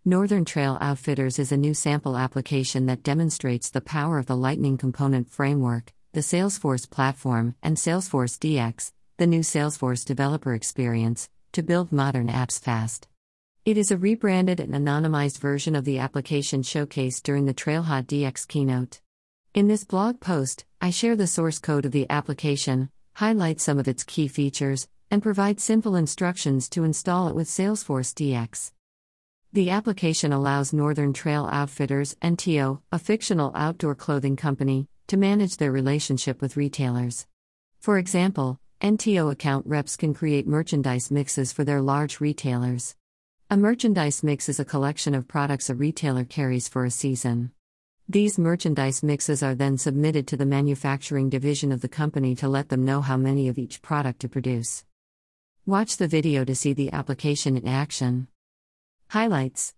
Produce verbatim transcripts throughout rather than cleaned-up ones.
Northern Trail Outfitters is a new sample application that demonstrates the power of the Lightning Component Framework, the Salesforce platform, and Salesforce D X, the new Salesforce developer experience, to build modern apps fast. It is a rebranded and anonymized version of the application showcased during the Trailhot D X keynote. In this blog post, I share the source code of the application, highlight some of its key features, and provide simple instructions to install it with Salesforce D X. The application allows Northern Trail Outfitters, N T O, a fictional outdoor clothing company, to manage their relationship with retailers. For example, N T O account reps can create merchandise mixes for their large retailers. A merchandise mix is a collection of products a retailer carries for a season. These merchandise mixes are then submitted to the manufacturing division of the company to let them know how many of each product to produce. Watch the video to see the application in action. Highlights: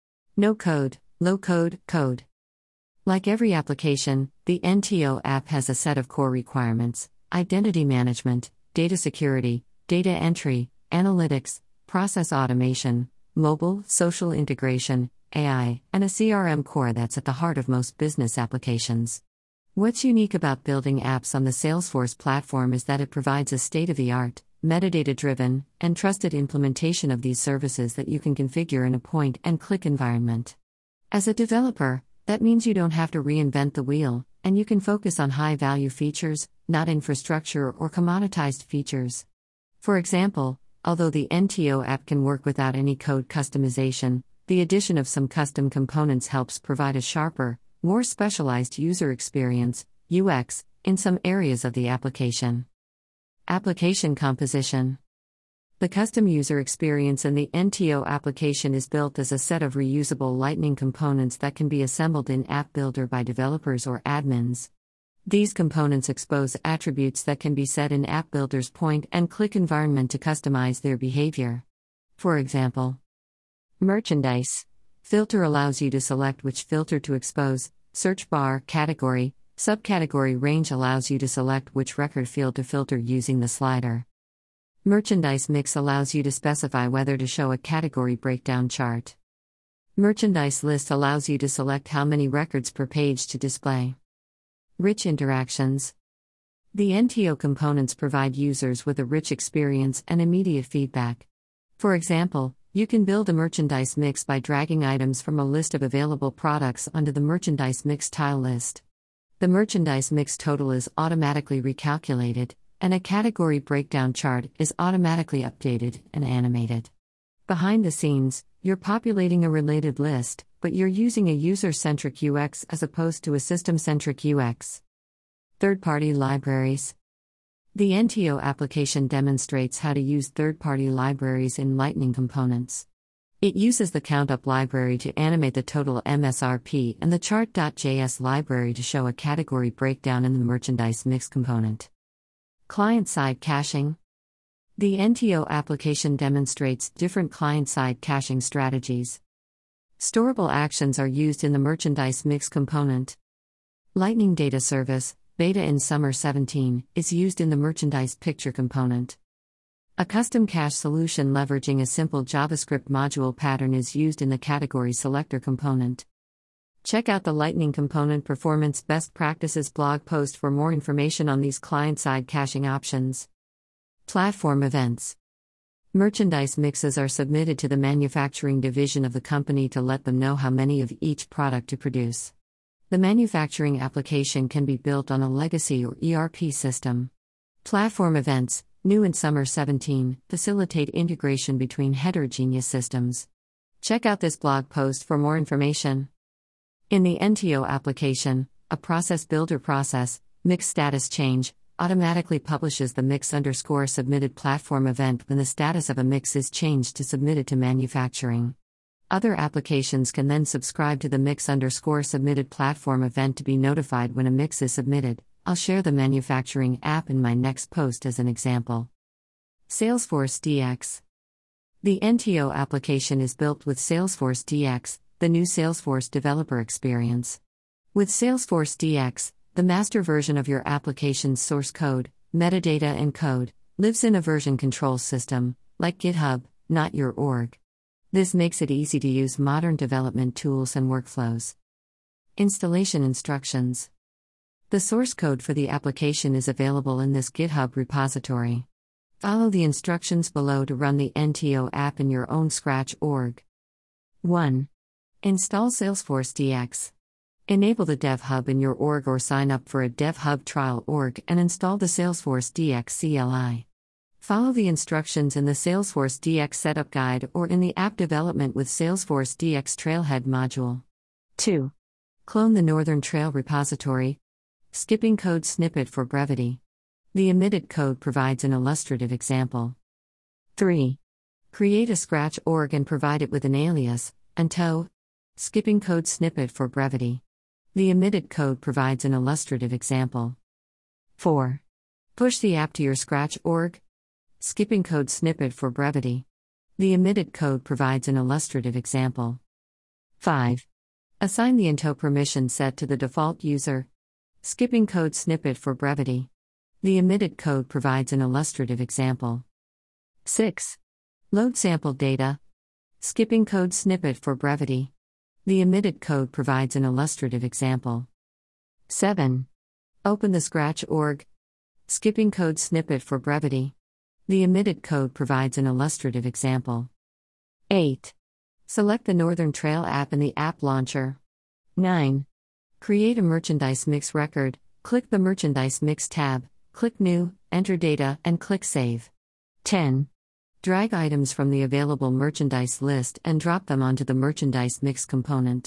No code, low code, code. Like every application, the N T O app has a set of core requirements: identity management, data security, data entry, analytics, process automation, mobile, social integration, A I, and a C R M core that's at the heart of most business applications. What's unique about building apps on the Salesforce platform is that it provides a state-of-the-art, metadata-driven, and trusted implementation of these services that you can configure in a point-and-click environment. As a developer, that means you don't have to reinvent the wheel, and you can focus on high-value features, not infrastructure or commoditized features. For example, although the N T O app can work without any code customization, the addition of some custom components helps provide a sharper, more specialized user experience, U X, in some areas of the application. Application composition. The custom user experience in the N T O application is built as a set of reusable Lightning components that can be assembled in App Builder by developers or admins. These components expose attributes that can be set in App Builder's point-and-click environment to customize their behavior. For example, merchandise filter allows you to select which filter to expose, search bar category, subcategory range allows you to select which record field to filter using the slider. Merchandise mix allows you to specify whether to show a category breakdown chart. Merchandise list allows you to select how many records per page to display. Rich interactions. The N T O components provide users with a rich experience and immediate feedback. For example, you can build a merchandise mix by dragging items from a list of available products onto the merchandise mix tile list. The merchandise mix total is automatically recalculated, and a category breakdown chart is automatically updated and animated. Behind the scenes, you're populating a related list, but you're using a user-centric U X as opposed to a system-centric U X. Third-party libraries. The N T O application demonstrates how to use third-party libraries in Lightning components. It uses the CountUp library to animate the total M S R P and the chart.js library to show a category breakdown in the merchandise mix component. Client-side caching. The N T O application demonstrates different client-side caching strategies. Storable actions are used in the merchandise mix component. Lightning Data Service, beta in summer seventeen, is used in the merchandise picture component. A custom cache solution leveraging a simple JavaScript module pattern is used in the category selector component. Check out the Lightning Component Performance Best Practices blog post for more information on these client-side caching options. Platform events. Merchandise mixes are submitted to the manufacturing division of the company to let them know how many of each product to produce. The manufacturing application can be built on a legacy or E R P system. Platform events, new in summer seventeen, facilitate integration between heterogeneous systems. Check out this blog post for more information. In the N T O application, a process builder process, mix status change, automatically publishes the mix underscore submitted platform event when the status of a mix is changed to submitted to manufacturing. Other applications can then subscribe to the mix underscore submitted platform event to be notified when a mix is submitted. I'll share the manufacturing app in my next post as an example. Salesforce D X. The N T O application is built with Salesforce D X, the new Salesforce developer experience. With Salesforce D X, the master version of your application's source code, metadata and code, lives in a version control system, like GitHub, not your org. This makes it easy to use modern development tools and workflows. Installation instructions. The source code for the application is available in this GitHub repository. Follow the instructions below to run the N T O app in your own Scratch org. one. Install Salesforce D X. Enable the Dev Hub in your org or sign up for a Dev Hub trial org and install the Salesforce D X C L I. Follow the instructions in the Salesforce D X Setup Guide or in the App Development with Salesforce D X Trailhead module. two. Clone the Northern Trail repository. Skipping code snippet for brevity. The omitted code provides an illustrative example. three. Create a Scratch org and provide it with an alias, unto. Skipping code snippet for brevity. The omitted code provides an illustrative example. four. Push the app to your Scratch org. Skipping code snippet for brevity. The omitted code provides an illustrative example. five. Assign the Into permission set to the default user. Skipping code snippet for brevity. The omitted code provides an illustrative example. six. Load sample data. Skipping code snippet for brevity. The omitted code provides an illustrative example. seven. Open the Scratch org. Skipping code snippet for brevity. The omitted code provides an illustrative example. eight. Select the Northern Trail app in the App Launcher. nine. Create a merchandise mix record. Click the Merchandise Mix tab, click New, enter data, and click Save. ten. Drag items from the available merchandise list and drop them onto the Merchandise Mix component.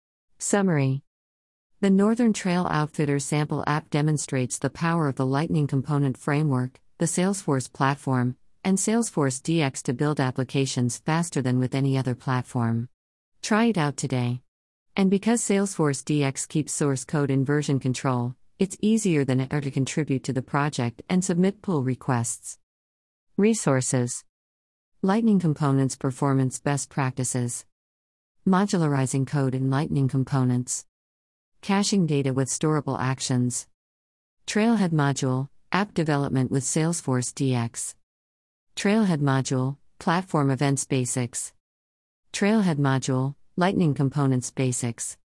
Summary. The Northern Trail Outfitter sample app demonstrates the power of the Lightning Component Framework, the Salesforce platform, and Salesforce D X to build applications faster than with any other platform. Try it out today. And because Salesforce D X keeps source code in version control, it's easier than ever to contribute to the project and submit pull requests. Resources. Lightning Components Performance Best Practices. Modularizing code in Lightning Components. Caching data with storable actions. Trailhead module, app development with Salesforce D X. Trailhead module, platform events basics. Trailhead module, Lightning Components basics.